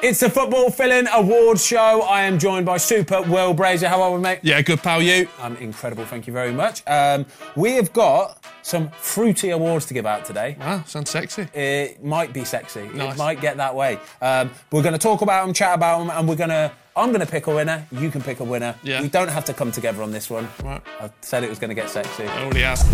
It's the Football Filling Awards Show. I am joined by Super Will Brazier. How are we, mate? Yeah, good, pal. You? I'm incredible, thank you very much. We have got some fruity awards to give out today. Wow, sounds sexy. It might be sexy. Nice. It might get that way. We're going to talk about them, chat about them, and I'm going to pick a winner. You can pick a winner. Yeah. We don't have to come together on this one. Right. I said it was going to get sexy. I already have.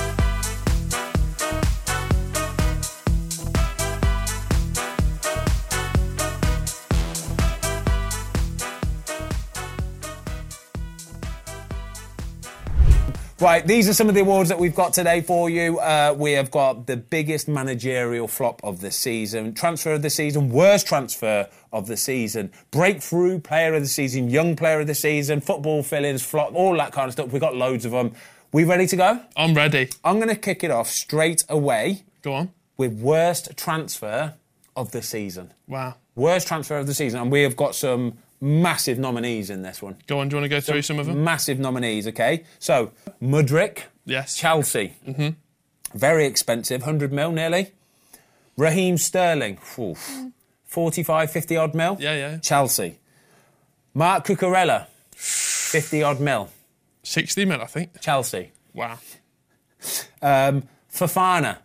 Right, these are some of the awards that we've got today for you. We have got the biggest managerial flop of the season, transfer of the season, worst transfer of the season, breakthrough player of the season, young player of the season, football fill-ins, flop, all that kind of stuff. We've got loads of them. We ready to go? I'm ready. I'm going to kick it off straight away. Go on. With worst transfer of the season. Wow. Worst transfer of the season. And we have got some massive nominees in this one. Go on, do you want to go through some of them? Massive nominees, OK? So, Mudryk. Yes. Chelsea. Mm-hmm. Very expensive, 100 mil nearly. Raheem Sterling. 45, 50 odd mil. Yeah. Chelsea. Mark Cucurella. 50 odd mil. 60 mil, I think. Chelsea. Wow. Fofana.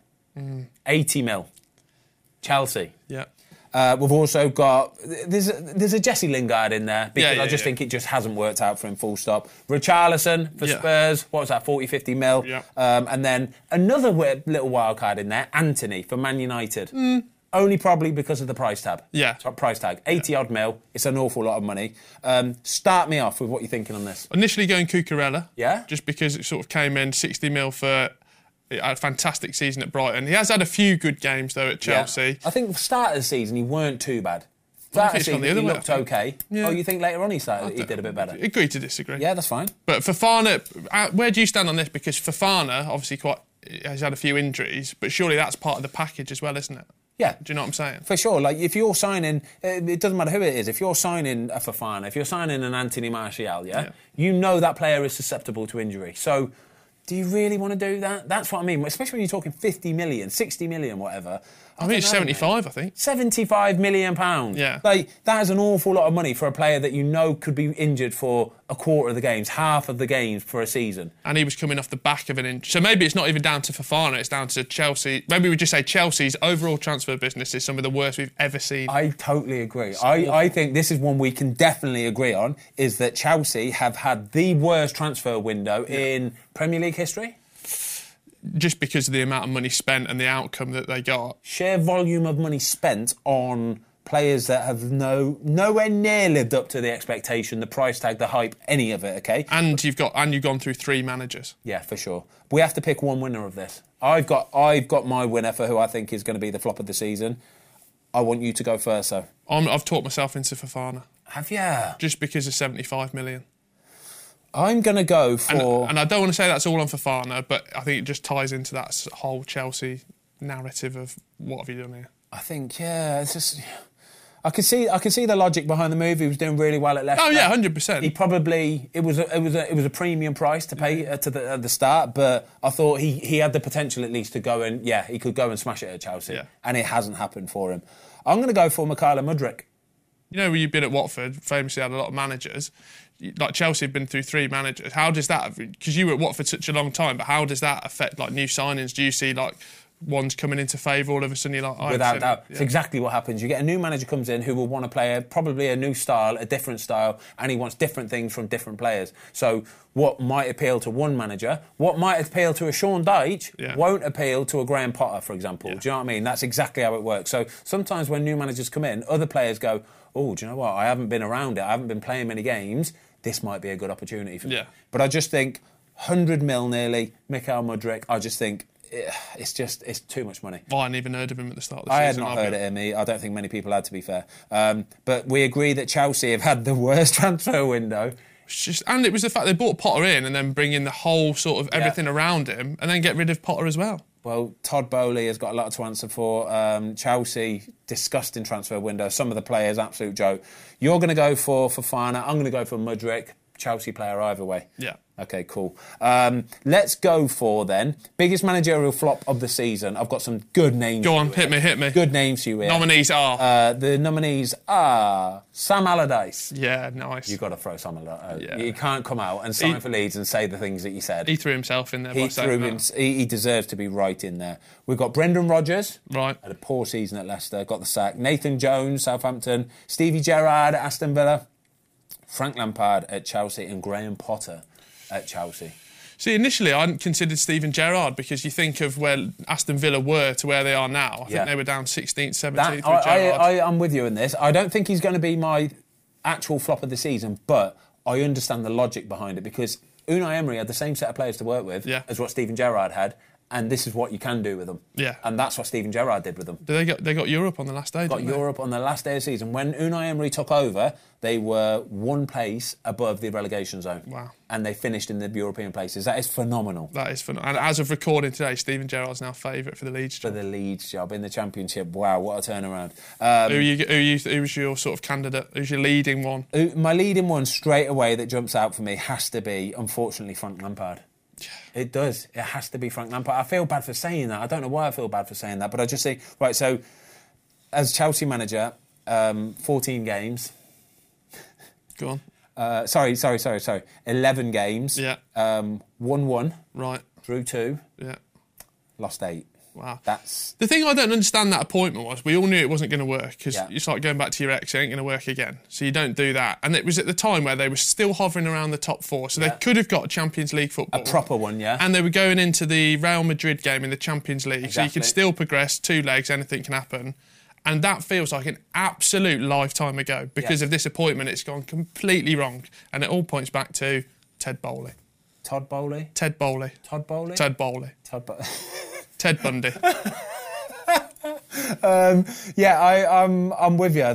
80 mil. Chelsea. Yeah. We've also got... There's a Jesse Lingard in there because I just think it just hasn't worked out for him, full stop. Richarlison for Spurs. What was that, 40, 50 mil? Yeah. And then another little wild card in there, Anthony for Man United. Only probably because of the price tag. Yeah. Price tag. 80 odd mil. It's an awful lot of money. Start me off with what you're thinking on this. Initially going Cucurella. Yeah? Just because it sort of came in 60 mil for a fantastic season at Brighton. He has had a few good games, though, at Chelsea. Yeah. I think the start of the season, he weren't too bad. I Start of the think it's gone season, the other he way, looked I think. OK. Yeah. Oh, you think later on he did a bit better? Agree to disagree. Yeah, that's fine. But Fofana, where do you stand on this? Because Fofana, obviously, has had a few injuries, but surely that's part of the package as well, isn't it? Yeah. Do you know what I'm saying? For sure. Like, if you're signing... it doesn't matter who it is. If you're signing a Fofana, if you're signing an Anthony Martial, you know that player is susceptible to injury. So, do you really want to do that? That's what I mean. Especially when you're talking 50 million, 60 million, whatever. I think it's 75, I think. £75 million. Yeah. Like, that is an awful lot of money for a player that you know could be injured for a quarter of the games, half of the games for a season. And he was coming off the back of an injury. So maybe it's not even down to Fofana, it's down to Chelsea. Maybe we just say Chelsea's overall transfer business is some of the worst we've ever seen. I totally agree. I think this is one we can definitely agree on, is that Chelsea have had the worst transfer window in Premier League history. Just because of the amount of money spent and the outcome that they got. Sheer volume of money spent on players that have nowhere near lived up to the expectation, the price tag, the hype, any of it, OK? And you've gone through 3 managers. Yeah, for sure. We have to pick one winner of this. I've got my winner for who I think is going to be the flop of the season. I want you to go first, though. I've talked myself into Fofana. Have you? Just because of 75 million. I'm going to go for... And I don't want to say that's all on Fofana, but I think it just ties into that whole Chelsea narrative of what have you done here? I think, it's just... I can see the logic behind the move. He was doing really well at Leicester. Oh yeah, 100%. He probably it was a premium price to pay at the start, but I thought he had the potential at least to go and he could go and smash it at Chelsea, and it hasn't happened for him. I'm going to go for Mykhailo Mudryk. You know, you've been at Watford, famously had a lot of managers. Like Chelsea have been through 3 managers. How does that? Because you were at Watford such a long time, but how does that affect like new signings? Do you see like one's coming into favour all of a sudden? You're like, without doubt, it's exactly what happens. You get a new manager comes in who will want to play probably a new style, a different style, and he wants different things from different players. So what might appeal to one manager, what might appeal to a Sean Dyche, won't appeal to a Graham Potter, for example. Do you know what I mean? That's exactly how it works. So sometimes when new managers come in, other players go, oh, do you know what? I haven't been around it. I haven't been playing many games. This might be a good opportunity for me. Yeah. But I just think 100 mil nearly, Mykhailo Mudryk, I just think it's too much money. I hadn't even heard of him at the start of the season. I had not heard of him. I don't think many people had, to be fair. But we agree that Chelsea have had the worst transfer window. And it was the fact they brought Potter in and then bring in the whole sort of everything around him and then get rid of Potter as well. Well, Todd Bowley has got a lot to answer for. Chelsea, disgusting transfer window. Some of the players, absolute joke. You're going to go for Fofana. I'm going to go for Mudryk. Chelsea player either way. Yeah. Okay, cool. Let's go for then biggest managerial flop of the season. I've got some good names. Go on, hit me. Good names for you here. Nominees are. The nominees are Sam Allardyce. Yeah, nice. You've got to throw Sam Allardyce. Yeah. You can't come out and sign for Leeds and say the things that you said. He threw himself in there. He deserves to be right in there. We've got Brendan Rodgers. Right. Had a poor season at Leicester, got the sack. Nathan Jones, Southampton. Stevie Gerrard at Aston Villa. Frank Lampard at Chelsea and Graham Potter at Chelsea. See, initially I hadn't considered Steven Gerrard because you think of where Aston Villa were to where they are now. I think they were down 16th, 17th with Gerrard. I'm with you in this. I don't think he's going to be my actual flop of the season, but I understand the logic behind it because Unai Emery had the same set of players to work with as what Steven Gerrard had, and this is what you can do with them. Yeah. And that's what Steven Gerrard did with them. They got Europe on the last day, Got Europe on the last day of the season. When Unai Emery took over, they were one place above the relegation zone. Wow. And they finished in the European places. That is phenomenal. That is phenomenal. And as of recording today, Steven Gerrard's now favourite for the Leeds job. For the Leeds job in the Championship. Wow, what a turnaround. Who's your sort of candidate? Who's your leading one? My leading one straight away that jumps out for me has to be, unfortunately, Frank Lampard. It does. It has to be Frank Lampard. I feel bad for saying that. I don't know why I feel bad for saying that, but I just think, right, so as Chelsea manager, 14 games. Go on. Sorry. 11 games. Yeah. Won 1. Right. Drew 2. Yeah. Lost 8. Wow. That's the thing I don't understand that appointment was we all knew it wasn't going to work because it's like going back to your ex, it ain't going to work again. So you don't do that. And it was at the time where they were still hovering around the top 4. So they could have got Champions League football. A proper one, yeah. And they were going into the Real Madrid game in the Champions League. Exactly. So you could still progress 2 legs, anything can happen. And that feels like an absolute lifetime ago because of this appointment. It's gone completely wrong. And it all points back to Ted Bowley. Todd Bowley? Ted Bowley. Todd Bowley? Ted Bowley. Ted Bundy. I'm with you.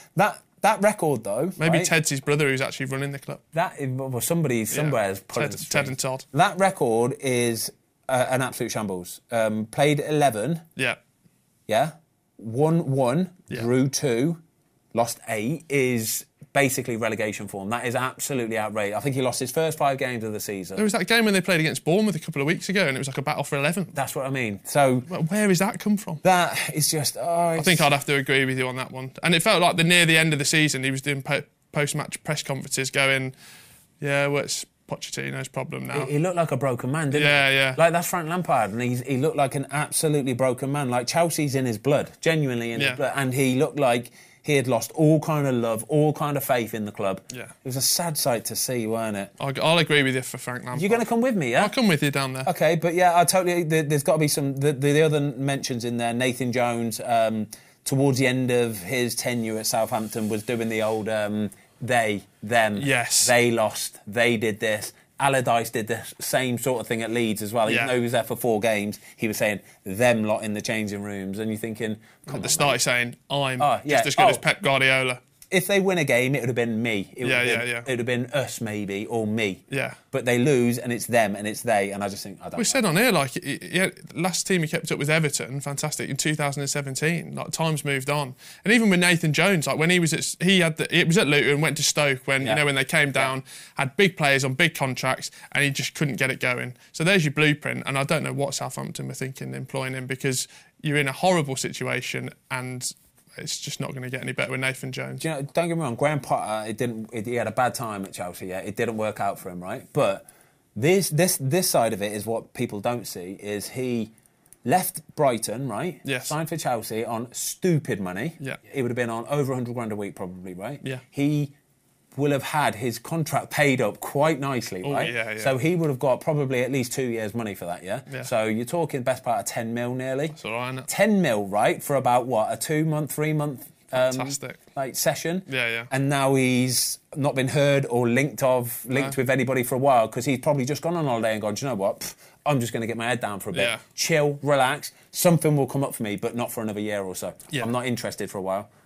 That record though. Maybe right? Ted's his brother who's actually running the club. Somebody somewhere has put Ted and Todd. That record is an absolute shambles. Played 11. Yeah. Yeah. Won 1. Drew 2. Lost 8 is basically relegation form. That is absolutely outrageous. I think he lost his first 5 games of the season. There was that game when they played against Bournemouth a couple of weeks ago and it was like a battle for 11. That's what I mean. So where has that come from? That is just... I think I'd have to agree with you on that one. And it felt like near the end of the season he was doing post-match press conferences going, well, it's Pochettino's problem now. He looked like a broken man, didn't he? Yeah. Like, that's Frank Lampard, and he looked like an absolutely broken man. Like, Chelsea's in his blood, genuinely in his blood. And he looked like he had lost all kind of love, all kind of faith in the club. Yeah. It was a sad sight to see, weren't it? I'll agree with you for Frank Lampard. You're going to come with me, yeah? I'll come with you down there. OK, but I totally... There's got to be some... The other mentions in there, Nathan Jones, towards the end of his tenure at Southampton, was doing the old they, them. Yes. They lost, they did this. Allardyce did the same sort of thing at Leeds as well. Even though he was there for 4 games, he was saying them lot in the changing rooms. And you're thinking... At the start, he's saying, I'm just as good as Pep Guardiola. If they win a game, it would have been me. It would have been us, maybe, or me. Yeah. But they lose, and it's them, and it's they, and I just think, I don't know. We said on here, like, last team he kept up was Everton, fantastic, in 2017. Like, time's moved on. And even with Nathan Jones, like, when he was at... it was at Luton, went to Stoke when, when they came down, had big players on big contracts, and he just couldn't get it going. So there's your blueprint, and I don't know what Southampton were thinking employing him, because you're in a horrible situation, and... it's just not going to get any better with Nathan Jones. Do you know, don't get me wrong, Graham Potter, he had a bad time at Chelsea, it didn't work out for him, right? But this side of it is what people don't see, is he left Brighton, right? Yes. Signed for Chelsea on stupid money. Yeah. He would have been on over 100 grand a week probably, right? Yeah. He will have had his contract paid up quite nicely, right? Yeah. So he would have got probably at least 2 years' money for that, yeah? So you're talking best part of 10 mil nearly. That's all right, isn't it? 10 mil, right, for about, what, a 2-month, 3-month... fantastic. Session. Yeah. And now he's not been heard or linked with anybody for a while because he's probably just gone on holiday and gone, do you know what, I'm just going to get my head down for a bit. Yeah. Chill, relax, something will come up for me, but not for another year or so. Yeah. I'm not interested for a while.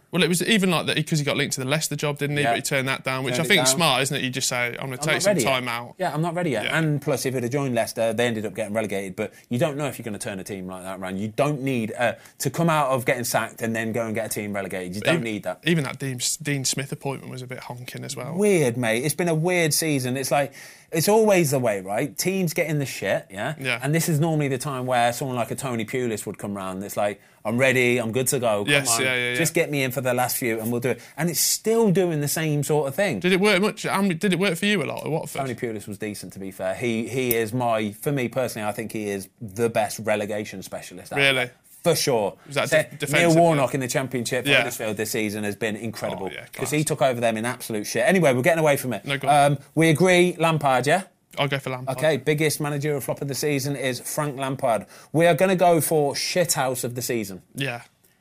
Well, it was even like that because he got linked to the Leicester job, didn't he? Yeah. But he turned that down, which I Turned it think is down. smart, isn't it? You just say, I'm going to take not some ready time yet. out. Yeah, I'm not ready yet. Yeah. And plus, if it had joined Leicester, they ended up getting relegated. But you don't know if you're going to turn a team like that around. You don't need to come out of getting sacked and then go and get a team relegated. You don't need that. Even that Dean Smith appointment was a bit honking as well. Weird, mate. It's been a weird season. It's like, it's always the way, right? Teams get in the shit, yeah? Yeah. And this is normally the time where someone like a Tony Pulis would come round. It's like, I'm ready, I'm good to go. Come Yes, on. yeah. Just get me in for the last few and we'll do it. And it's still doing the same sort of thing. Did it work much? Did it work for you a lot at Watford? Tony Pulis was decent, to be fair. He is for me personally, I think he is the best relegation specialist out Really? there. For sure. Was that Neil defensive, Warnock in the Championship for Yeah. Huddersfield this season has been incredible. Oh, yeah, Because class. he took over them in absolute shit. Anyway, we're getting away from it. No, go on. We agree, Lampard, yeah? I'll go for Lampard. Okay, biggest managerial flop of the season is Frank Lampard. We are going to go for shithouse of the season. Yeah.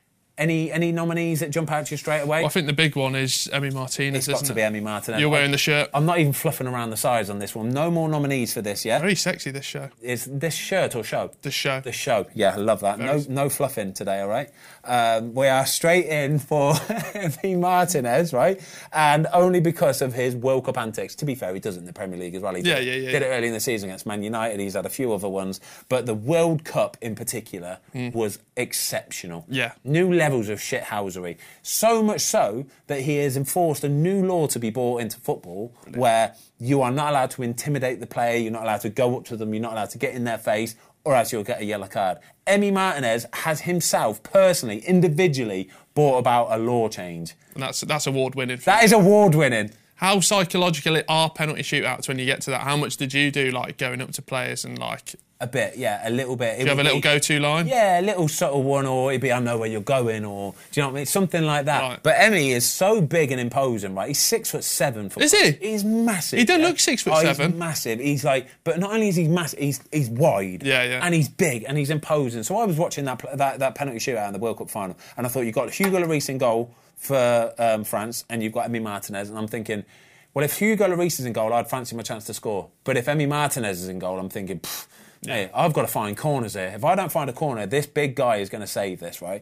Any nominees that jump out to you straight away? Well, I think the big one is Emi Martinez, It's got isn't to it? be Emi Martinez. You're wearing the shirt. I'm not even fluffing around the sides on this one. No more nominees for this, yeah? Very sexy, this show. Is this shirt or show? The show. The show. Yeah, I love that. No fluffing today, all right? We are straight in for Emi Martinez, right? And only because of his World Cup antics. To be fair, he does it in the Premier League as well. He Yeah. did it early in the season against Man United. He's had a few other ones. But the World Cup in particular was exceptional. Yeah. New levels of shithousery. So much so that he has enforced a new law to be brought into football where you are not allowed to intimidate the player, you're not allowed to go up to them, you're not allowed to get in their face, or else you'll get a yellow card. Emi Martinez has himself, personally, individually, brought about a law change. And that's award-winning. That is award-winning. How psychological are penalty shootouts when you get to that? How much did you do, like, going up to players and, like... A bit, yeah, a little bit. Do you have a little go-to line? Yeah, a little subtle one, or it'd be, I know where you're going, or, do you know what I mean? Something like that. Right. But Emi is so big and imposing, right? He's 6'7". Is he? He's massive. He don't yeah? look 6'7". He's massive. He's like, but not only is he massive, he's wide. Yeah. And he's big, and he's imposing. So I was watching that penalty shootout in the World Cup final, and I thought, you've got Hugo Lloris in goal for France, and you've got Emi Martinez, and I'm thinking, well, if Hugo Lloris is in goal, I'd fancy my chance to score. But if Emi Martinez is in goal, I'm thinking, hey, I've got to find corners here. If I don't find a corner, this big guy is going to save this, right?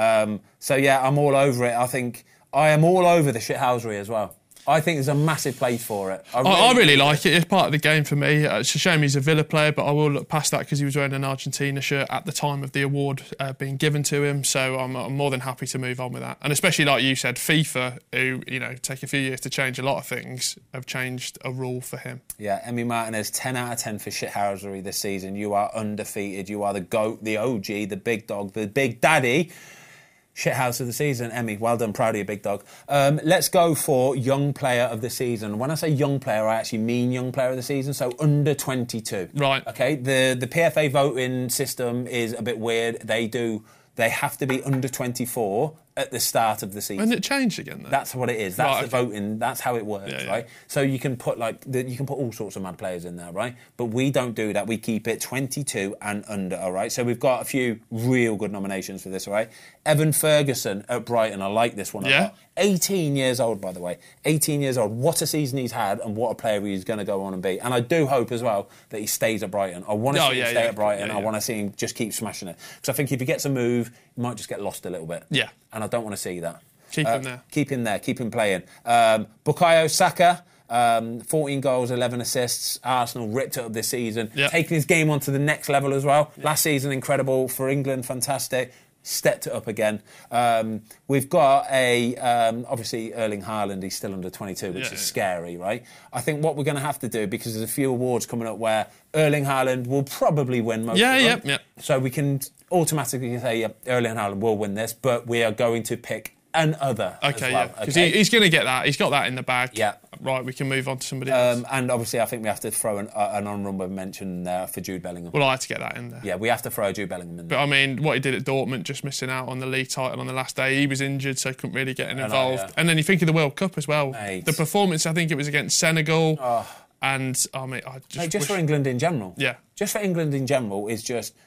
So, yeah, I'm all over it. I think I am all over the shithousery as well. I think there's a massive place for it. I really like it. It's part of the game for me. It's a shame he's a Villa player, but I will look past that because he was wearing an Argentina shirt at the time of the award being given to him. So I'm more than happy to move on with that. And especially like you said, FIFA, who take a few years to change a lot of things, have changed a rule for him. Yeah, Emi Martinez, 10 out of 10 for shithousery this season. You are undefeated. You are the GOAT, the OG, the big dog, the big daddy. Shithouse of the season, Emi. Well done, proud of you, big dog. Let's go for young player of the season. When I say young player, I actually mean young player of the season, so under 22. Right. Okay, the PFA voting system is a bit weird. They have to be under 24 at the start of the season. And it changed again, though. That's what it is. That's Right, the okay. voting. That's how it works, Yeah. right? So you can put all sorts of mad players in there, right? But we don't do that. We keep it 22 and under, all right? So we've got a few real good nominations for this, all right? Evan Ferguson at Brighton. I like this one a Yeah. lot. 18 years old, by the way. 18 years old. What a season he's had and what a player he's going to go on and be. And I do hope as well that he stays at Brighton. I want to see him stay at Brighton. I want to see him just keep smashing it. Because I think if he gets a move, he might just get lost a little bit. Yeah. And I don't want to see that. Keep him there. Keep him there. Keep him playing. Bukayo Saka, 14 goals, 11 assists. Arsenal ripped it up this season. Yeah. Taking his game on to the next level as well. Yeah. Last season, incredible. For England, fantastic. Stepped it up again. We've got obviously Erling Haaland, he's still under 22, which is scary, right? I think what we're going to have to do, because there's a few awards coming up where Erling Haaland will probably win most of them. Yeah. So we can automatically say Erling Haaland will win this, but we are going to pick another as well. Because he's going to get that. He's got that in the bag. Yeah. Right, we can move on to somebody else. And obviously, I think we have to throw an honourable mention there for Jude Bellingham. Well, I had to get that in there. Yeah, we have to throw Jude Bellingham in there. But I mean, what he did at Dortmund, just missing out on the league title on the last day. He was injured, so couldn't really get involved. Yeah. And then you think of the World Cup as well. Mate. The performance, I think it was against Senegal. And I mean, just for England in general. Yeah. Just for England in general is just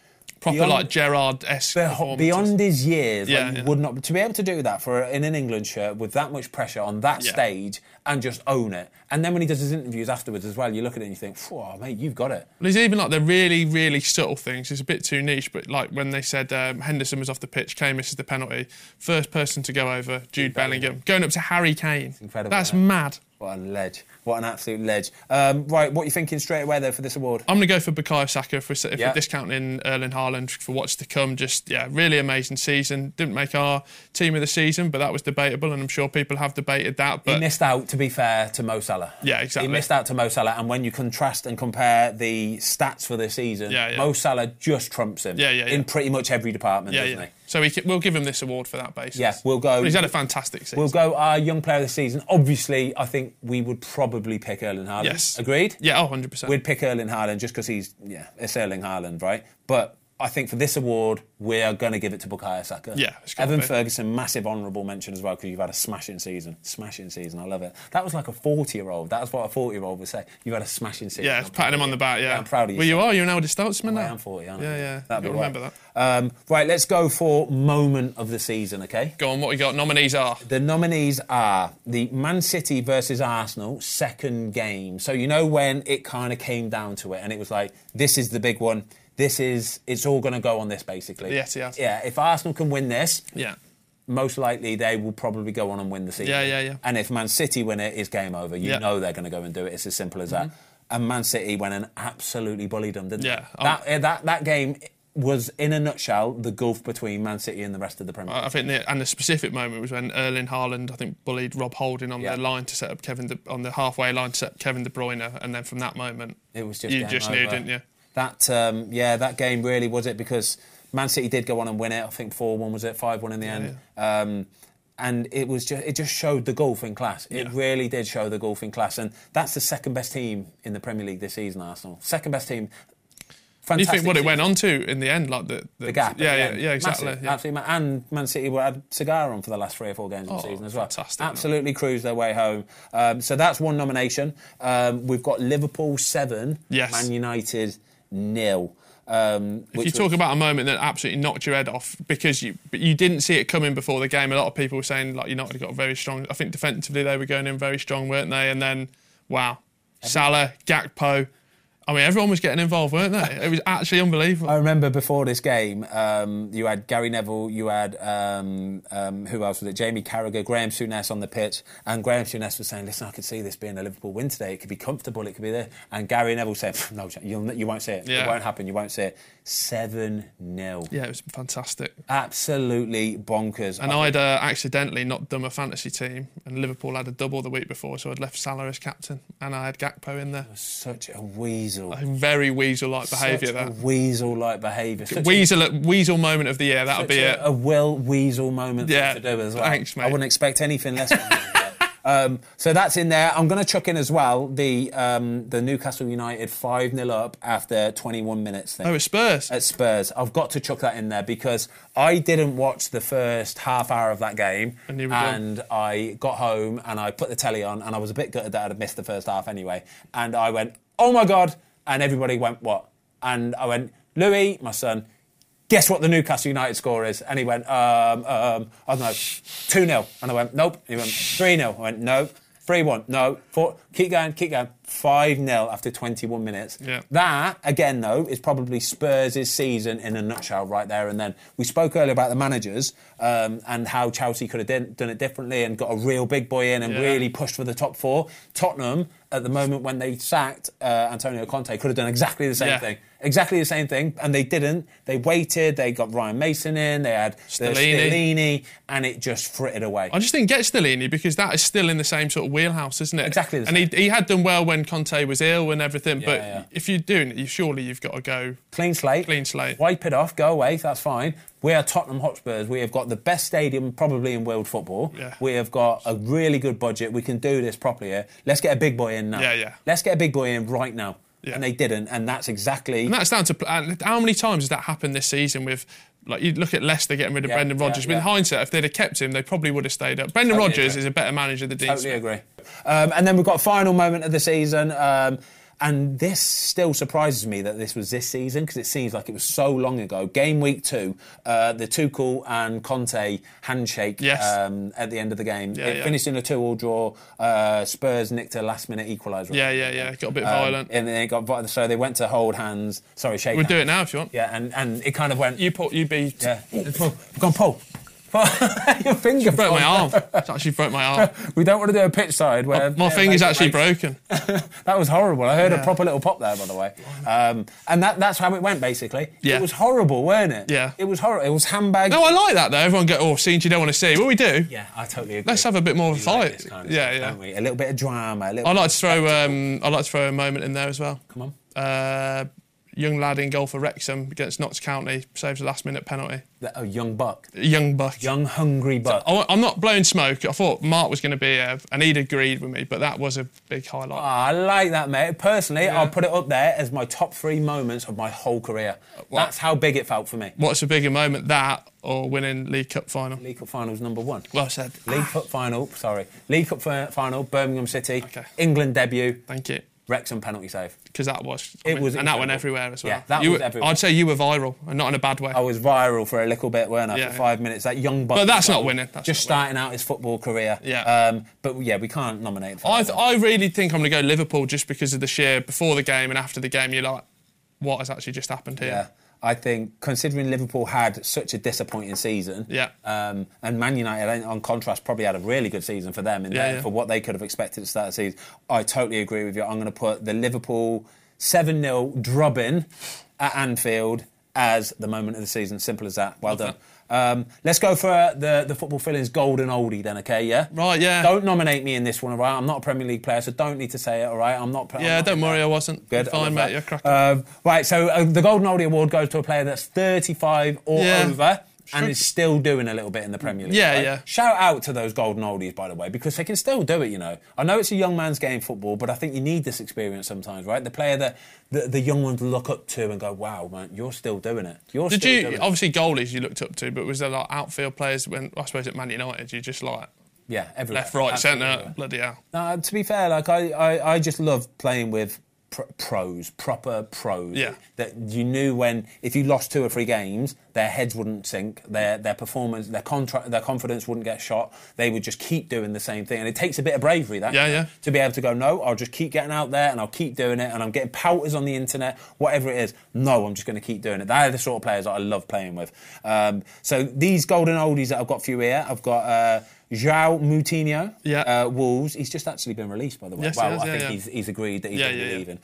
proper like Gerrard-esque performances. Beyond his years, Yeah, like, you yeah. would not to be able to do that in an England shirt with that much pressure on that stage and just own it. And then when he does his interviews afterwards as well, you look at it and you think, "Oh, mate, you've got it." There's even like the really, really subtle things. It's a bit too niche, but like when they said Henderson was off the pitch, Kane misses the penalty, first person to go over, Jude Bellingham, going up to Harry Kane. Incredible. That's mad. What a ledge. What an absolute ledge. Right, what are you thinking straight away, though, for this award? I'm going to go for Bukayo Saka if we're discounting Erling Haaland for what's to come. Just, really amazing season. Didn't make our team of the season, but that was debatable, and I'm sure people have debated that. But he missed out, to be fair, to Mo Salah. Yeah, exactly. He missed out to Mo Salah, and when you contrast and compare the stats for this season, Mo Salah just trumps him in pretty much every department, doesn't he? So we'll give him this award for that basis. Yeah, we'll go. But he's had a fantastic season. We'll go our young player of the season. Obviously, I think we would probably pick Erling Haaland. Yes. Agreed? Yeah, 100%. We'd pick Erling Haaland just because it's Erling Haaland, right? But I think for this award, we are going to give it to Bukayo Saka. Yeah, Evan Ferguson, massive honourable mention as well, because you've had a smashing season. Smashing season, I love it. That was like a 40-year-old. That was what a 40-year-old would say. You've had a smashing season. Yeah, patting him on the back, I'm proud of you. Well, you are. You're an elder statesman now. I am 40, aren't I? Yeah. That'd be remember that. Right, let's go for moment of the season, OK? Go on, what we got? Nominees are? The nominees are the Man City versus Arsenal second game. So you know when it kind of came down to it and it was like, this is the big one. It's all going to go on this, basically. The Etihad. Yeah, if Arsenal can win this, yeah, most likely they will probably go on and win the season. Yeah. And if Man City win it, it's game over. You know they're going to go and do it. It's as simple as that. And Man City went and absolutely bullied them, didn't they? That game was, in a nutshell, the gulf between Man City and the rest of the Premier League. I think the specific moment was when Erling Haaland, I think, bullied Rob Holding on the line to set up on the halfway line to set up Kevin De Bruyne, and then from that moment, it was just you game just over. knew, didn't you? That game really was it, because Man City did go on and win it. I think 4-1 was it, 5-1 in the end. Yeah. And it just showed the gulf in class. It really did show the gulf in class, and that's the second best team in the Premier League this season. Arsenal, second best team. Fantastic. You think what it went on to in the end, like the gap? Yeah, exactly. Massive, absolutely. And Man City had Cigar on for the last 3 or 4 games of the season as well. Fantastic. Absolutely cruised their way home. So that's one nomination. We've got Liverpool 7, Man United 0. If you talk about a moment that absolutely knocked your head off because you didn't see it coming before the game, a lot of people were saying like United got very strong. I think defensively they were going in very strong, weren't they? And then, wow, Salah, Gakpo. I mean, everyone was getting involved, weren't they? It was actually unbelievable. I remember before this game, you had Gary Neville, you had, who else was it? Jamie Carragher, Graham Souness on the pitch. And Graham Souness was saying, listen, I could see this being a Liverpool win today. It could be comfortable, it could be there. And Gary Neville said, no, you won't see it. Yeah. It won't happen, you won't see it. 7-0. Yeah, it was fantastic. Absolutely bonkers. And I'd accidentally not done a fantasy team, and Liverpool had a double the week before, so I'd left Salah as captain, and I had Gakpo in there. Such a weasel. A very weasel-like behaviour. Such a weasel-like behaviour. Weasel moment of the year, that would be it. A Will Weasel moment to do as well. Thanks, mate. I wouldn't expect anything less from him. So that's in there. I'm going to chuck in as well the Newcastle United 5-0 up after 21 minutes thing. Oh, at Spurs? At Spurs. I've got to chuck that in there because I didn't watch the first half hour of that game, and I got home and I put the telly on and I was a bit gutted that I'd missed the first half anyway. And I went, oh my God. And everybody went, what? And I went, Louis, my son, guess what the Newcastle United score is? And he went, I don't know, 2-0. And I went, nope. And he went, 3-0. I went, no. 3-1. No. 4. Keep going. 5-0 after 21 minutes. Yeah. That, again, though, is probably Spurs' season in a nutshell right there and then. We spoke earlier about the managers and how Chelsea could have done it differently and got a real big boy in and really pushed for the top 4. Tottenham, at the moment when they sacked Antonio Conte, could have done exactly the same thing. Exactly the same thing, and they didn't. They waited, they got Ryan Mason in, they had Stellini, and it just frittered away. I just didn't get Stellini because that is still in the same sort of wheelhouse, isn't it? Exactly the same. And he had done well when Conte was ill and everything, but if you're doing it, surely you've got to go... Clean slate. Wipe it off, go away, that's fine. We are Tottenham Hotspurs. We have got the best stadium probably in world football. Yeah. We have got a really good budget. We can do this properly here. Let's get a big boy in now. Yeah. Let's get a big boy in right now. Yeah. And they didn't, and that's exactly... And that's down to... how many times has that happened this season with... Like, you look at Leicester getting rid of Brendan Rodgers. With hindsight, if they'd have kept him, they probably would have stayed up. Brendan Rodgers is a better manager than Dean Smith. Totally agree. And then we've got final moment of the season. And this still surprises me that this was this season, because it seems like it was so long ago. Game week 2, the Tuchel and Conte handshake at the end of the game. It finished in a 2-2 draw. Spurs nicked a last-minute equaliser. Yeah. Got a bit violent. And then it got violent, so they went to hold hands. Sorry, shake hands. We'll do it now if you want. Yeah, and it kind of went... You be... Yeah. Go on, Paul. Your finger broke my arm. It's actually broke my arm. We don't want to do a pitch side where... My finger's actually broken. That was horrible. I heard a proper little pop there, by the way. And that's how it went, basically. Yeah. It was horrible, weren't it? Yeah. It was horrible. It was handbag... No, I like that, though. Everyone go, scenes you don't want to see. Well, we do. Yeah, I totally agree. Let's have a bit more of a fight. Stuff, don't we? A little bit of drama. I'd like to throw a moment in there as well. Come on. Young lad in goal for Wrexham against Notts County saves a last-minute penalty. A young buck. Young buck. Young, hungry buck. So, I'm not blowing smoke. I thought Mark was going to be and he'd agreed with me, but that was a big highlight. I like that, mate. Personally, I'll put it up there as my top 3 moments of my whole career. That's how big it felt for me. What's a bigger moment, that or winning League Cup final? League Cup final's number 1. Well said. League Cup final, final, Birmingham City, Okay. England debut. Thank you. Wrexham penalty save. Because that was... And that went everywhere as well. Yeah, that was everywhere. I'd say you were viral, and not in a bad way. I was viral for a little bit, weren't I? For 5 minutes. That young buck. But that's not winning. That's starting out his football career. Yeah. But yeah, we can't nominate for I really think I'm going to go Liverpool just because of the sheer before the game and after the game. You're like, what has actually just happened here? Yeah. I think, considering Liverpool had such a disappointing season, and Man United, on contrast, probably had a really good season for them for what they could have expected to start the season, I totally agree with you. I'm going to put the Liverpool 7-0 drubbing at Anfield as the moment of the season. Simple as that. Well done. Let's go for the Football Fillings golden oldie then, okay, yeah? Right, yeah. Don't nominate me in this one, all right? I'm not a Premier League player, so don't need to say it, all right? I'm not... don't worry, I wasn't. Good. Fine, mate, you're cracking. Right, so the golden oldie award goes to a player that's 35 or over and is still doing a little bit in the Premier League. Yeah. Shout out to those golden oldies, by the way, because they can still do it, you know. I know it's a young man's game, football, but I think you need this experience sometimes, right? The player that the young ones look up to and go, wow, man, you're still doing it. Obviously goalies you looked up to, but was there like outfield players when, I suppose at Man United, you just like... Yeah, everywhere. Left, right, centre, bloody hell. To be fair, like I just love playing with proper pros. Yeah. That you knew when, if you lost 2 or 3 games, their heads wouldn't sink, their performance, their confidence wouldn't get shot. They would just keep doing the same thing. And it takes a bit of bravery, to be able to go, no, I'll just keep getting out there and I'll keep doing it, and I'm getting pouters on the internet, whatever it is. No, I'm just going to keep doing it. They're the sort of players that I love playing with. So these golden oldies that I've got for you here, I've got... João Moutinho, Wolves. He's just actually been released, by the way. Yes, I think he's agreed that he's going to be leaving.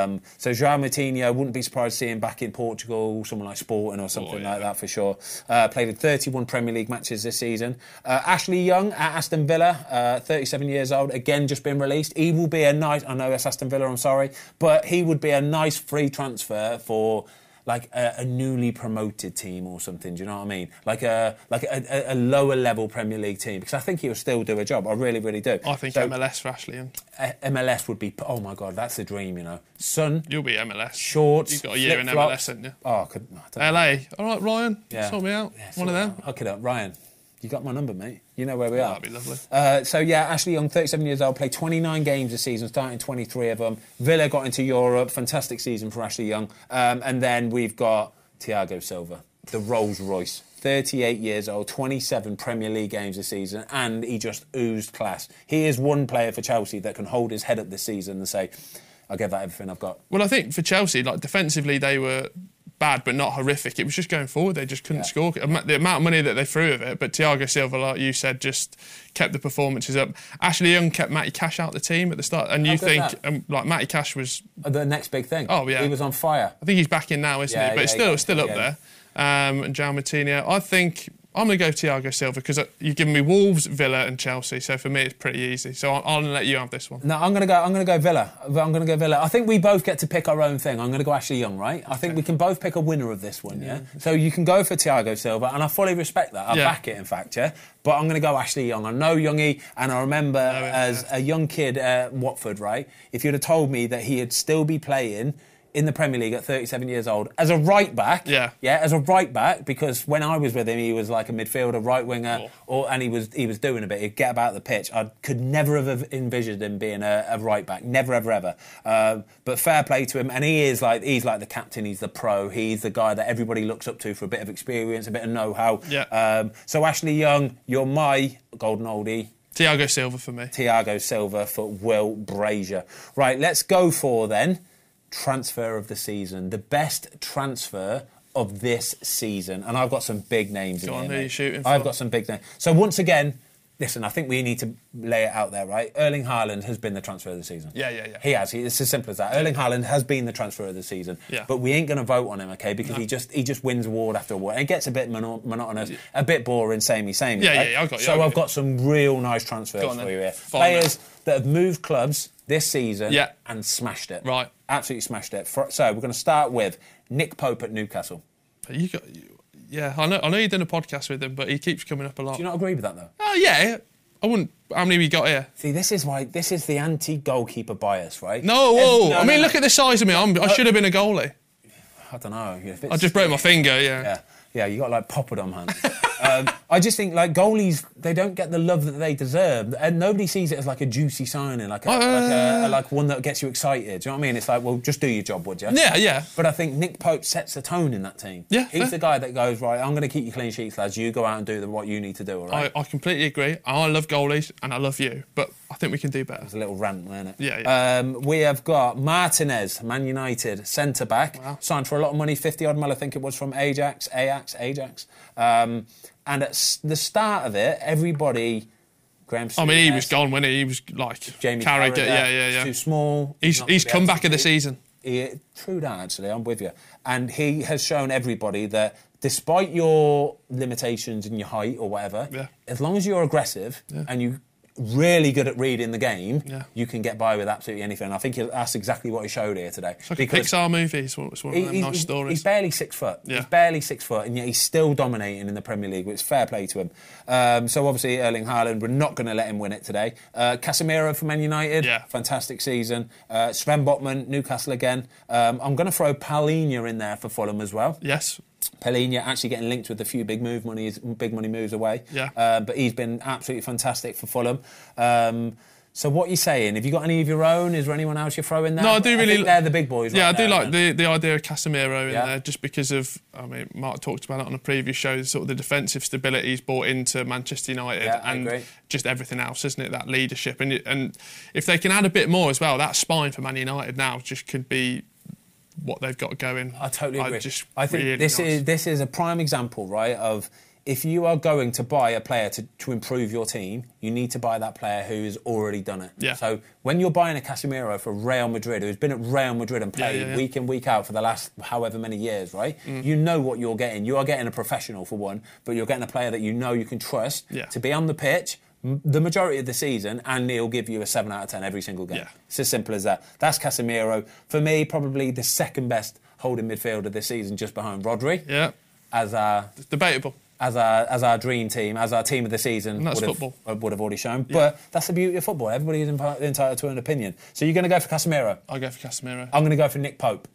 So João Moutinho, wouldn't be surprised to see him back in Portugal, someone like Sporting or something like that for sure. Played in 31 Premier League matches this season. Ashley Young at Aston Villa, 37 years old, again just been released. He will be a nice, I know it's Aston Villa, I'm sorry, but he would be a nice free transfer for... like a newly promoted team or something, do you know what I mean? Like a lower level Premier League team, because I think he'll still do a job. I really, really do. I think MLS for Ashley Young. MLS would be, oh my God, that's a dream, you know. Son. You'll be MLS. Shorts. You've got a year in MLS, haven't you? Oh, LA. All right, Ryan, sort me out. One of them. Hook it up, Ryan. You got my number, mate. You know where we are. That'd be lovely. Ashley Young, 37 years old, played 29 games this season, starting 23 of them. Villa got into Europe. Fantastic season for Ashley Young. And then we've got Thiago Silva, the Rolls Royce. 38 years old, 27 Premier League games this season, and he just oozed class. He is one player for Chelsea that can hold his head up this season and say, I'll give that everything I've got. Well, I think for Chelsea, like defensively, they were bad but not horrific. It was just going forward. They just couldn't score. The amount of money that they threw at it, but Thiago Silva, like you said, just kept the performances up. Ashley Young kept Matty Cash out the team at the start, and you think like Matty Cash was the next big thing. Oh yeah, he was on fire. I think he's back in now, isn't he? But it's still up there. And João Moutinho, I think I'm going to go Thiago Silva because you've given me Wolves, Villa, and Chelsea. So for me, it's pretty easy. So I'll let you have this one. No, I'm going to go Villa. I think we both get to pick our own thing. I'm going to go Ashley Young, right? I think we can both pick a winner of this one, yeah? So you can go for Thiago Silva, and I fully respect that. I back it, in fact, yeah? But I'm going to go Ashley Young. I know Youngie, and I remember as a young kid at Watford, right? If you'd have told me that he'd still be playing in the Premier League at 37 years old as a right back. Yeah. Yeah, as a right back, because when I was with him, he was like a midfielder, right winger, and he was doing a bit. He'd get about the pitch. I could never have envisioned him being a right back. Never, ever, ever. But fair play to him, and he's like the captain. He's the pro. He's the guy that everybody looks up to for a bit of experience, a bit of know-how. Yeah. So Ashley Young, you're my golden oldie. Thiago Silva for me. Thiago Silva for Will Brazier. Right, let's go for then transfer of the season. The best transfer of this season. And I've got some big names in here. Who are you shooting for? I've got some big names. So once again, listen, I think we need to lay it out there, right? Erling Haaland has been the transfer of the season. Yeah. He has. It's as simple as that. Erling Haaland has been the transfer of the season. Yeah. But we ain't going to vote on him, okay? Because he just wins award after award. And it gets a bit monotonous, a bit boring, samey. Yeah, right? yeah, I got you. So I've got some real nice transfers for you here. Players that have moved clubs this season and smashed it. Right. Absolutely smashed it. So we're going to start with Nick Pope at Newcastle. Yeah, I know you've done a podcast with him, but he keeps coming up a lot. Do you not agree with that, though? Oh, yeah. I wouldn't... How many we got here? See, this is the anti-goalkeeper bias, right? No, whoa. Look at the size of me. I should have been a goalie. I don't know. I just broke my finger, yeah. Yeah, you got like poppadom hands. I just think like goalies, they don't get the love that they deserve, and nobody sees it as like a juicy signing, like one that gets you excited. Do you know what I mean? It's like, well, just do your job, would you? Yeah. But I think Nick Pope sets the tone in that team. Yeah, he's the guy that goes, right, I'm going to keep you clean sheets, lads. You go out and do what you need to do. All right. I completely agree. I love goalies and I love you, but I think we can do better. It's a little rant, wasn't it? Yeah. We have got Martinez, Man United, centre back, signed for a lot of money, 50 odd mil, I think it was, from Ajax. And at the start of it, everybody... Graham Souness, he was gone, wasn't he? He was like Jamie Carragher. Yeah. Too small. He's come back of the season. True that, actually. I'm with you. And he has shown everybody that despite your limitations in your height or whatever, as long as you're aggressive and you really good at reading the game, you can get by with absolutely anything. I think that's exactly what he showed here today. It's like a Pixar movie. It's one of them nice stories. He's barely 6 foot. Yeah. He's barely 6 foot, and yet he's still dominating in the Premier League, which is fair play to him. So obviously Erling Haaland, we're not going to let him win it today. Casemiro for Man United, fantastic season. Sven Botman, Newcastle again. I'm going to throw Palhinha in there for Fulham as well. Yes. Palhinha actually getting linked with a few big money moves away. But he's been absolutely fantastic for Fulham. So what are you saying? Have you got any of your own? Is there anyone else you're throwing there? No, I do really... think they're the big boys. Yeah, right I do there, like the idea of Casemiro in there, just because of... Mark talked about it on a previous show, sort of the defensive stability he's brought into Manchester United and just everything else, isn't it? That leadership. And if they can add a bit more as well, that spine for Man United now just could be... what they've got going. I totally agree. I think really this is a prime example, right, of if you are going to buy a player to improve your team, you need to buy that player who has already done it. Yeah. So when you're buying a Casemiro for Real Madrid, who's been at Real Madrid and played week in, week out for the last however many years, right? You know what you're getting. You are getting a professional for one, but you're getting a player that you know you can trust to be on the pitch the majority of the season, and he'll give you a 7 out of 10 every single game. It's as simple as that. That's Casemiro. For me, probably the second best holding midfielder this season, just behind Rodri. Yeah. As it's debatable. As our dream team, as our team of the season would have already shown. But that's the beauty of football. Everybody is entitled to an opinion. So you're going to go for Casemiro? I'll go for Casemiro. I'm going to go for Nick Pope.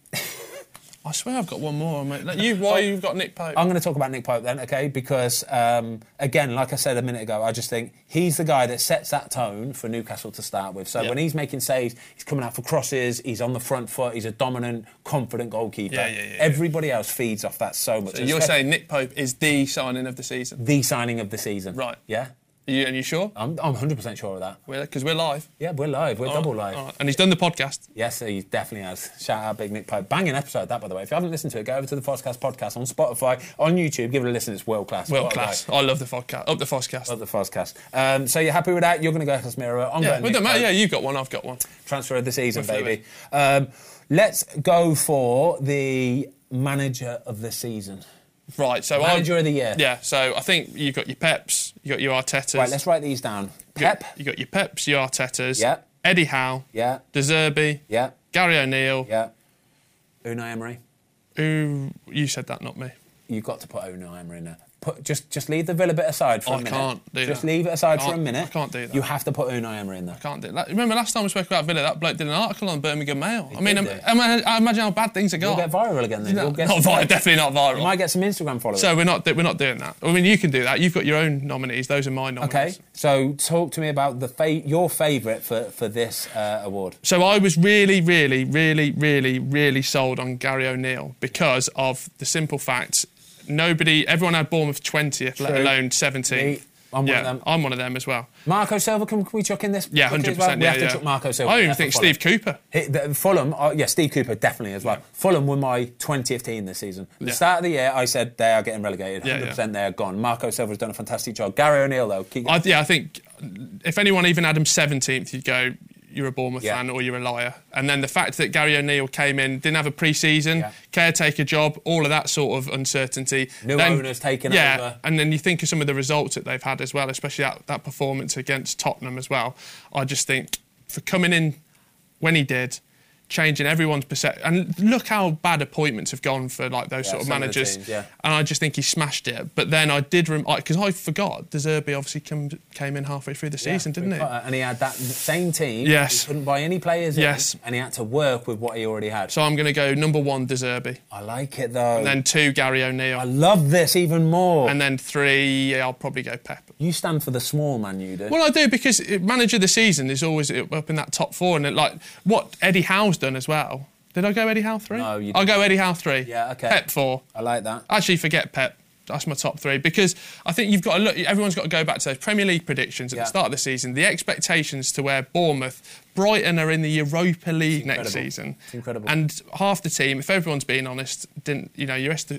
I swear I've got one more, mate. Why you've got Nick Pope? I'm going to talk about Nick Pope then, okay? Because, again, like I said a minute ago, I just think he's the guy that sets that tone for Newcastle to start with. So when he's making saves, he's coming out for crosses, he's on the front foot, he's a dominant, confident goalkeeper. Everybody else feeds off that so much. So you're saying Nick Pope is the signing of the season? The signing of the season. Right. Yeah. And you sure? I'm 100% sure of that. Because we're live. Yeah, we're live. We're double live. Right. And he's done the podcast. Yes, he definitely has. Shout out Big Nick Pope. Banging episode, that, by the way. If you haven't listened to it, go over to the Foscast podcast on Spotify, on YouTube. Give it a listen. It's world class. World class. I love the podcast. Up the Foscast. Up the Foscast. So you're happy with that? You're going to go Casemiro. I'm going Nick Pope. Yeah, you've got one. I've got one. Transfer of the season, baby. Let's go for the manager of the season. Right, so manager of the year. Yeah, so I think you've got your Peps, you got your Artetas. Right, let's write these down. Pep. You got your Peps, your Artetas. Yeah. Eddie Howe. Yeah. De Zerbi. Yeah. Gary O'Neill. Yeah. Unai Emery. You said that, not me. You've got to put Unai Emery in there. Just leave the Villa bit aside for a minute. I can't do Just that. leave it aside for a minute. I can't do that. You have to put Unai Emery in there. I can't do it. Remember last time we spoke about Villa, that bloke did an article on Birmingham Mail. I did. I imagine how bad things are You'll going. get viral again then. You'll get Definitely not viral. You might get some Instagram followers. So we're not doing that. I mean, you can do that. You've got your own nominees. Those are my nominees. Okay, so talk to me about your favourite for this award. So I was really, really, really, really, really sold on Gary O'Neill because of the simple fact everyone had Bournemouth 20th, let alone 17th. I'm one of them. I'm one of them as well. Marco Silva, can we chuck in this? Yeah, 100%. We have to chuck Marco Silva. I don't even think Steve Cooper. Fulham, Steve Cooper definitely as well. Yeah. Fulham were my 20th team this season. At the start of the year, I said they are getting relegated. 100% they are gone. Marco Silva's done a fantastic job. Gary O'Neill, though. I think if anyone even had him 17th, you'd go, you're a Bournemouth fan or you're a liar. And then the fact that Gary O'Neill came in, didn't have a pre-season, caretaker job, all of that sort of uncertainty. New owners taking over. And then you think of some of the results that they've had as well, especially that performance against Tottenham as well. I just think for coming in when he did, changing everyone's perception. And look how bad appointments have gone for like those sort of managers. Teams, And I just think he smashed it. But then I did, because I forgot, De Zerbi obviously came in halfway through the season, didn't he? And he had that same team. Yes. He couldn't buy any players in, and he had to work with what he already had. So I'm going to go number 1, De Zerbi. I like it though. And then 2, Gary O'Neill. I love this even more. And then 3, I'll probably go Pep. You stand for the small man, you do. Well, I do, because manager of the season is always up in that top 4. And like what Eddie Howe's done as well. Did I go Eddie Howe 3? No, you didn't. I'll go Eddie Howe 3. Yeah, okay. Pep 4. I like that. Actually, forget Pep. That's my top 3 because I think you've got to look. Everyone's got to go back to those Premier League predictions at the start of the season. The expectations to where Brighton are in the Europa League next season. It's incredible. And half the team, if everyone's being honest, didn't your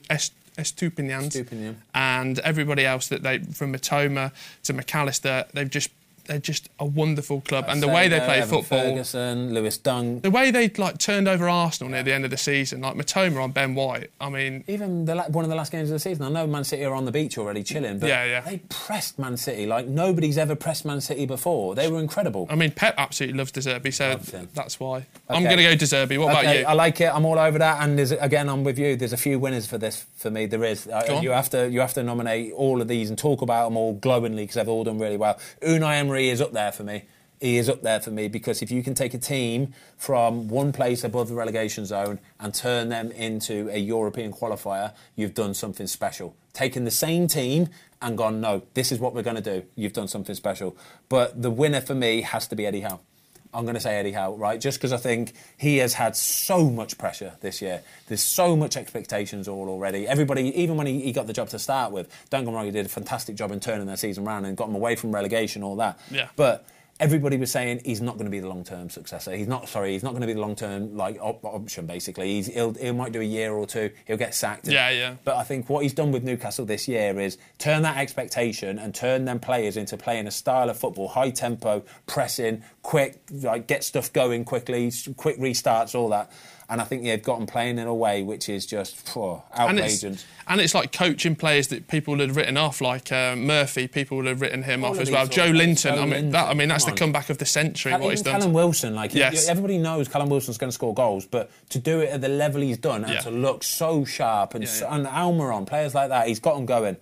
Estupinians and everybody else that from Matoma to McAllister, they're just a wonderful club, and the way they play football. Ferguson, Lewis Dunk. The way they turned over Arsenal near the end of the season, like Matoma on Ben White. I mean, even one of the last games of the season. I know Man City are on the beach already chilling, but they pressed Man City like nobody's ever pressed Man City before. They were incredible. I mean, Pep absolutely loves De Zerbi, so that's why I'm going to go De Zerbi. What about you? I like it. I'm all over that. And again, I'm with you. There's a few winners for this for me. There is. You have to nominate all of these and talk about them all glowingly because they've all done really well. Unai Emery is up there for me. He is up there for me because if you can take a team from one place above the relegation zone and turn them into a European qualifier, you've done something special. Taken the same team and gone, no, this is what we're going to do. You've done something special. But the winner for me has to be Eddie Howe. I'm going to say Eddie Howe, right? Just because I think he has had so much pressure this year. There's so much expectations already. Everybody, even when he got the job to start with, don't get me wrong, he did a fantastic job in turning their season around and got them away from relegation, all that. Yeah. But everybody was saying he's not going to be the long-term successor. He's not going to be the long-term option, basically. He might do a year or two. He'll get sacked. Yeah. But I think what he's done with Newcastle this year is turn that expectation and turn them players into playing a style of football, high tempo, pressing, quick, get stuff going quickly, quick restarts, all that. And I think they've got them playing in a way which is just outrageous. And it's like coaching players that people had written off, like Murphy. People would have written him off as well. Joe Linton. That's the comeback of the century. What he's done. Callum Wilson, everybody knows Callum Wilson's going to score goals, but to do it at the level he's done and to look so sharp and Almiron, players like that, he's got them going.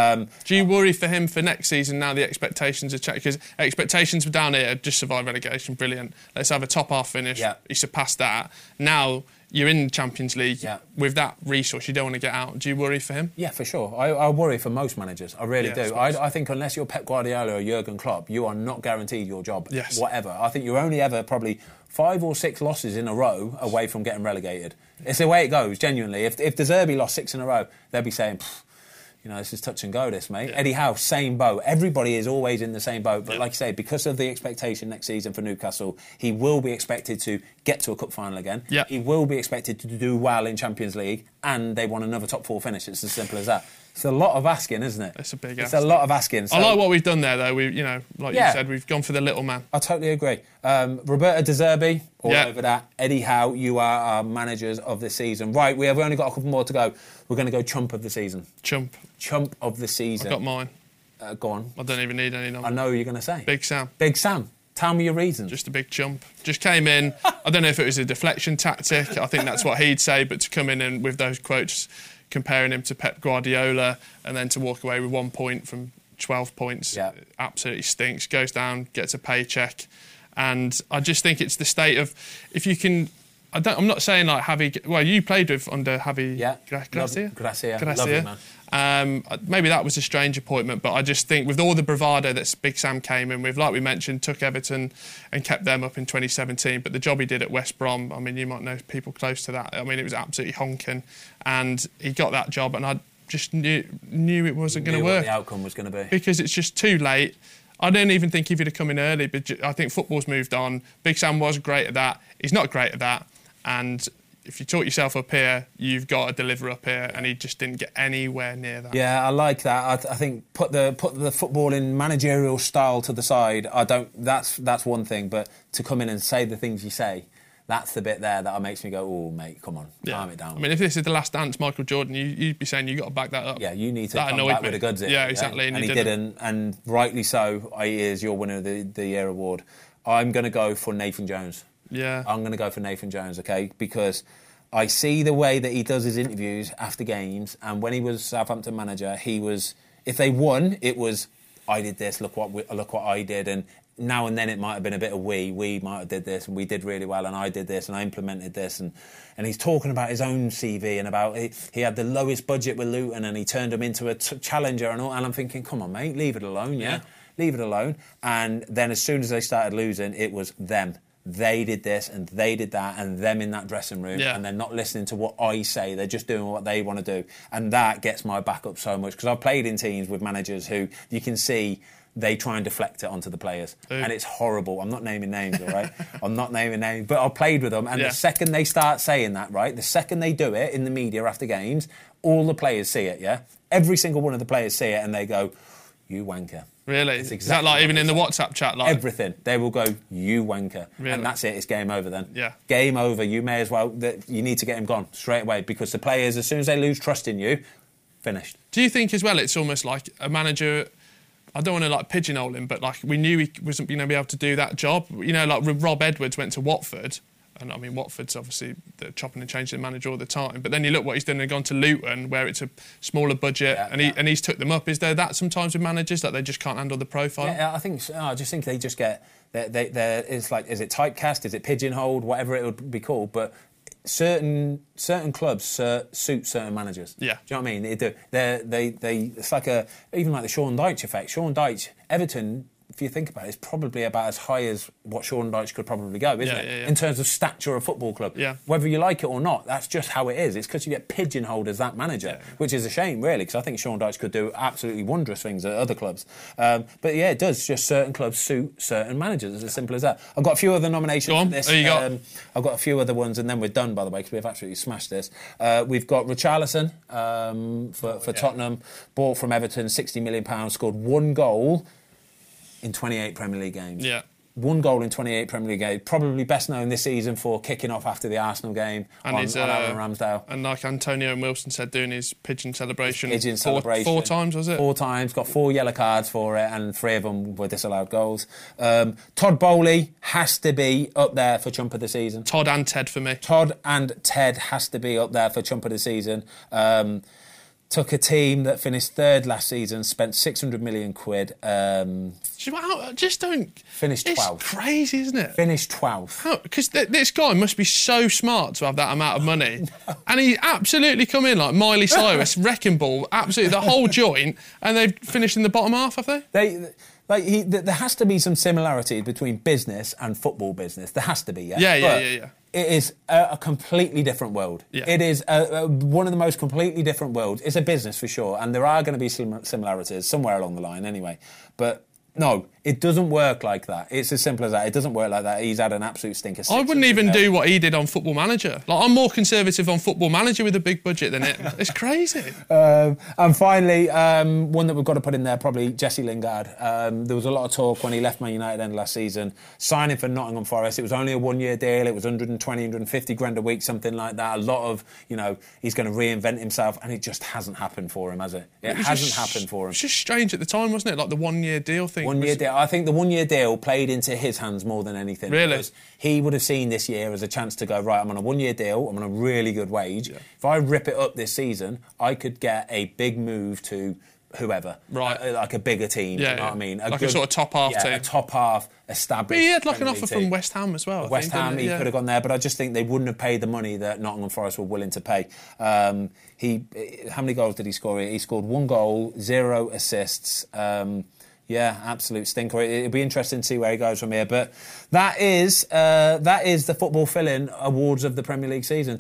Do you worry for him for next season now? The expectations are changed because expectations were down here, just survive relegation, brilliant. Let's have a top half finish. Yeah. He surpassed that. Now you're in the Champions League with that resource. You don't want to get out. Do you worry for him? Yeah, for sure. I worry for most managers. I really do. I think unless you're Pep Guardiola or Jurgen Klopp, you are not guaranteed your job. Yes. Whatever. I think you're only ever probably 5 or 6 losses in a row away from getting relegated. It's the way it goes, genuinely. If De Zerbi lost 6 in a row, they'll be saying, this is touch and go, this, mate. Yeah. Eddie Howe, same boat. Everybody is always in the same boat. But like you say, because of the expectation next season for Newcastle, he will be expected to get to a cup final again. Yeah. He will be expected to do well in Champions League, and they want another top 4 finish. It's as simple as that. It's a lot of asking, isn't it? It's a big ask. It's a lot of asking. So, I like what we've done there, though. You said, we've gone for the little man. I totally agree. Roberto De Zerbi, all over that. Eddie Howe, you are our managers of the season. Right, we've only got a couple more to go. We're going to go chump of the season. Chump of the season. I've got mine. Go on. I don't even need any numbers. I know who you're going to say. Big Sam. Big Sam. Tell me your reasons. Just a big chump. Just came in. I don't know if it was a deflection tactic. I think that's what he'd say. But to come in and with those quotes, comparing him to Pep Guardiola, and then to walk away with 1 point from 12 points, absolutely stinks. Goes down, gets a paycheck, and I just think it's the state of, if you can. I'm not saying like Javi. Well, you played with under Javi. Gracia. Lovely man. Maybe that was a strange appointment, but I just think with all the bravado that Big Sam came in with, like we mentioned, took Everton and kept them up in 2017. But the job he did at West Brom, I mean, you might know people close to that. I mean, it was absolutely honking, and he got that job, and I just knew it wasn't going to work. What the outcome was going to be, because it's just too late. I don't even think if he'd have come in early, but I think football's moved on. Big Sam was great at that. He's not great at that. And if you talk yourself up here, you've got to deliver up here, and he just didn't get anywhere near that. Yeah, I like that. I think put the footballing managerial style to the side. That's one thing, but to come in and say the things you say, that's the bit there that makes me go, oh, mate, come on, calm it down. I mean, if this is the last dance, Michael Jordan, you'd be saying you've got to back that up. Yeah, you need to come back with the goods in. Yeah, exactly. And he didn't, and rightly so. He is your winner of the year award. I'm going to go for Nathan Jones. Yeah. I'm going to go for Nathan Jones, okay? Because I see the way that he does his interviews after games, and when he was Southampton manager, he was, if they won, it was, I did this, look what I did, and now and then it might have been a bit of we might have did this, and we did really well, and I did this, and I implemented this, and he's talking about his own CV and about he had the lowest budget with Luton, and he turned him into a challenger and all, and I'm thinking, come on, mate, leave it alone, yeah? Leave it alone. And then as soon as they started losing, it was them. They did this and they did that, and them in that dressing room, and they're not listening to what I say. They're just doing what they want to do, and that gets my back up so much, because I've played in teams with managers who you can see they try and deflect it onto the players, and it's horrible. I'm not naming names, all right? I'm not naming names, but I've played with them, and the second they start saying that, right, the second they do it in the media after games, all the players see it, yeah? Every single one of the players see it, and they go, you wanker. Really? Is that like even in the WhatsApp chat? Like everything. They will go, you wanker. Really? And that's it. It's game over then. Yeah. Game over. You may as well, you need to get him gone straight away, because the players, as soon as they lose trust in you, finished. Do you think as well it's almost like a manager, I don't want to like pigeonhole him, but like we knew he wasn't going to be able to do that job. You know, like Rob Edwards went to Watford, and I mean Watford's obviously they're chopping and changing the manager all the time. But then you look what he's done and gone to Luton, where it's a smaller budget, and he's took them up. Is there that sometimes with managers that they just can't handle the profile? Yeah, I think so. I just think they just get it's like, is it typecast? Is it pigeonholed? Whatever it would be called, but. Certain clubs suit certain managers. Yeah. Do you know what I mean? They do. They it's like even like the Sean Dyche effect. Sean Dyche, Everton, if you think about it, is probably about as high as what Sean Dyche could probably go, isn't it? Yeah. In terms of stature of football club. Yeah. Whether you like it or not, that's just how it is. It's because you get pigeonholed as that manager, which is a shame, really, because I think Sean Dyche could do absolutely wondrous things at other clubs. But yeah, it does. Just certain clubs suit certain managers. It's as simple as that. I've got a few other nominations. Go on. For this. Who you got? I've got a few other ones, and then we're done, by the way, because we've absolutely smashed this. We've got Richarlison for Tottenham, bought from Everton, £60 million, scored one goal in 28 Premier League games. Yeah. One goal in 28 Premier League games. Probably best known this season for kicking off after the Arsenal game on Aaron Ramsdale. And like Antonio and Wilson said, doing his pigeon celebration. Four times, was it? 4 times. Got 4 yellow cards for it, and 3 of them were disallowed goals. Todd Bowley has to be up there for Chump of the Season. Todd and Ted for me. Todd and Ted has to be up there for Chump of the Season. Took a team that finished 3rd last season, spent 600 million quid. Just don't... Finished 12th. It's crazy, isn't it? Finished 12th. Because this guy must be so smart to have that amount of money. No. And he absolutely come in like Miley Cyrus, wrecking ball, absolutely the whole joint, and they've finished in the bottom half, have they? There has to be some similarity between business and football business. There has to be, yeah. Yeah. It is a completely different world. Yeah. It is one of the most completely different worlds. It's a business for sure, and there are going to be similarities somewhere along the line anyway. But no, it doesn't work like that. It's as simple as that. It doesn't work like that. He's had an absolute stinker. I wouldn't even do what he did on Football Manager. Like, I'm more conservative on Football Manager with a big budget than him. It's crazy. And finally, one that we've got to put in there, probably Jesse Lingard. There was a lot of talk when he left Man United end last season, signing for Nottingham Forest. It was only a 1-year deal. It was 120, 150 grand a week, something like that. A lot of, he's going to reinvent himself, and it just hasn't happened for him, has it? It hasn't happened for him. It's just strange at the time, wasn't it? Like the 1-year deal thing. 1-year deal. I think the 1 year deal played into his hands more than anything. Really? Because he would have seen this year as a chance to go, right, I'm on a 1 year deal, I'm on a really good wage. Yeah. If I rip it up this season, I could get a big move to whoever. Right. Like a bigger team, you know what I mean? A sort of top half team. A top half established. But he had like an offer from West Ham as well. West Ham, he could have gone there, but I just think they wouldn't have paid the money that Nottingham Forest were willing to pay. How many goals did he score? He scored 1 goal, 0 assists. Absolute stinker. It'll be interesting to see where he goes from here. But that is the Football Fill-In Awards of the Premier League season,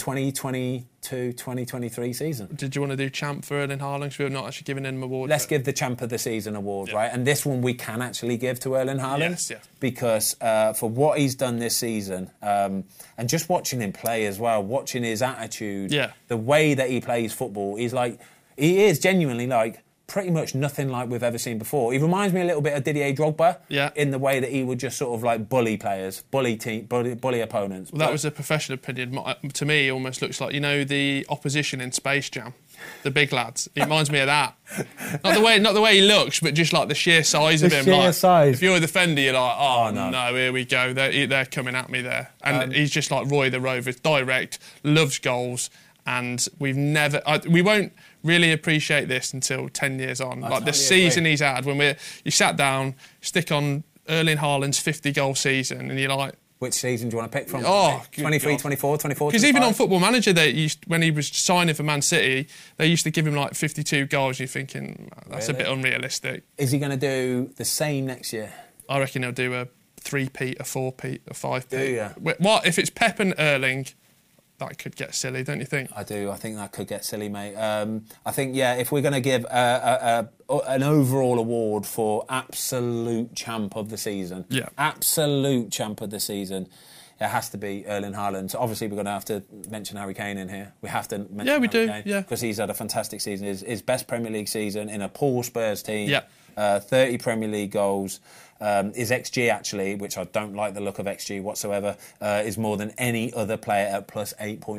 2022-2023 season. Did you want to do champ for Erling Haaland? Because we're not actually giving him awards. Let's give the champ of the season award, right? And this one we can actually give to Erling Haaland. Yes. Because for what he's done this season, and just watching him play as well, watching his attitude, the way that he plays football, he is genuinely like pretty much nothing like we've ever seen before. He reminds me a little bit of Didier Drogba in the way that he would just sort of like bully players, bully opponents. Well, that was a professional opinion. To me, he almost looks like, the opposition in Space Jam, the big lads. He reminds me of that. Not the way he looks, but just like the sheer size of him. Sheer size. If you're a defender, you're like, oh no, here we go. They're coming at me there. And he's just like Roy the Rover, direct, loves goals. And we won't really appreciate this until 10 years on. Like the season he's had, when you sat down, stick on Erling Haaland's 50-goal season, and you're like, which season do you want to pick from? 23, 24, 24, because even on Football Manager, when he was signing for Man City, they used to give him like 52 goals. You're thinking, that's a bit unrealistic. Is he going to do the same next year? I reckon he'll do a 3-peat, a 4-peat, a 5-peat. Do you? What if it's Pep and Erling? That could get silly, don't you think? I do. I think that could get silly, mate. I think, if we're going to give an overall award for absolute champ of the season, absolute champ of the season, it has to be Erling Haaland. So obviously, we're going to have to mention Harry Kane in here. We have to mention Harry Kane. Because he's had a fantastic season. His best Premier League season in a poor Spurs team. 30 Premier League goals. His XG, actually, which I don't like the look of XG whatsoever, is more than any other player at plus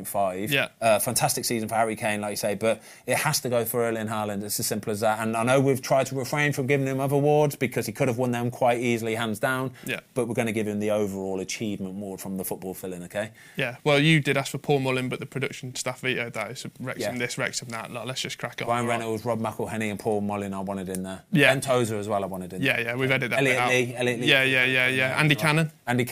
8.5. Fantastic season for Harry Kane, like you say, but it has to go for Erling Haaland. It's as simple as that. And I know we've tried to refrain from giving him other awards because he could have won them quite easily, hands down. But we're going to give him the overall achievement award from the Football Fill-In, OK? Yeah, well, you did ask for Paul Mullin, but the production staff vetoed that. It's Wrexham this, Wrexham that. Like, let's just crack on. Ryan Reynolds, Rob McElhenney and Paul Mullin I wanted in there. Ben Tozer as well I wanted in there. Yeah, we've edited that Elliot Lee. Yeah. Andy Cannon.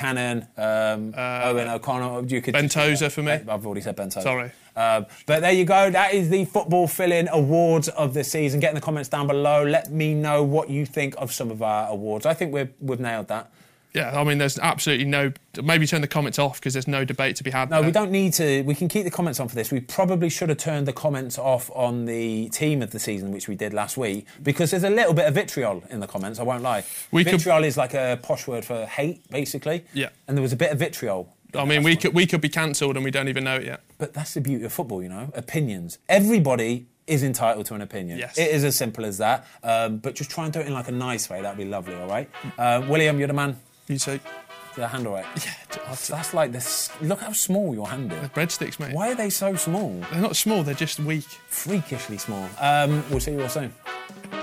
Owen O'Connor. Ben Tozer for me. I've already said Ben Tozer. Sorry. But there you go. That is the Football Fill-In Awards of the season. Get in the comments down below. Let me know what you think of some of our awards. I think we've nailed that. Yeah, I mean, there's absolutely no... Maybe turn the comments off because there's no debate to be had. No, we don't need to. We can keep the comments on for this. We probably should have turned the comments off on the team of the season, which we did last week, because there's a little bit of vitriol in the comments, I won't lie. Vitriol is like a posh word for hate, basically. Yeah. And there was a bit of vitriol. I mean, we could be cancelled and we don't even know it yet. But that's the beauty of football, Opinions. Everybody is entitled to an opinion. Yes. It is as simple as that. But just try and do it in like a nice way. That'd be lovely, all right? William, you're the man. You too. Is that hand all right? Yeah. That's like this. Look how small your hand is. They're breadsticks, mate. Why are they so small? They're not small, they're just weak. Freakishly small. We'll see you all soon.